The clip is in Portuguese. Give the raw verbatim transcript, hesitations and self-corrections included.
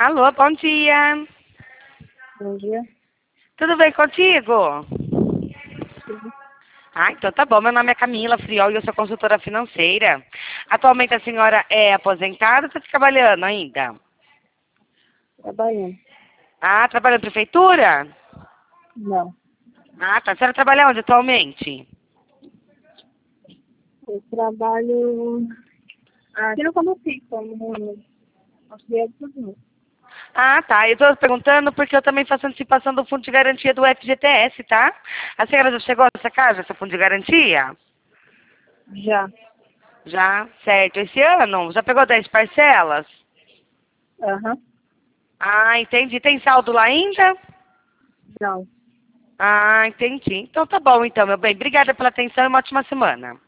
Alô, bom dia. Bom dia. Tudo bem contigo? Sim. Ah, então tá bom. Meu nome é Camila Friol e eu sou consultora financeira. Atualmente a senhora é aposentada ou está trabalhando ainda? Trabalhando. Ah, trabalha na prefeitura? Não. Ah, tá. A senhora trabalha onde atualmente? Eu trabalho aqui no Cambuci, como auxiliar de cozinha. Ah, tá. Eu tô perguntando porque eu também faço antecipação do fundo de garantia do F G T S, tá? A senhora já chegou nessa casa, esse fundo de garantia? Já. Já, certo. Esse ano? Já pegou dez parcelas? Aham. Ah, entendi. Tem saldo lá ainda? Não. Ah, entendi. Então tá bom, então, meu bem. Obrigada pela atenção e uma ótima semana.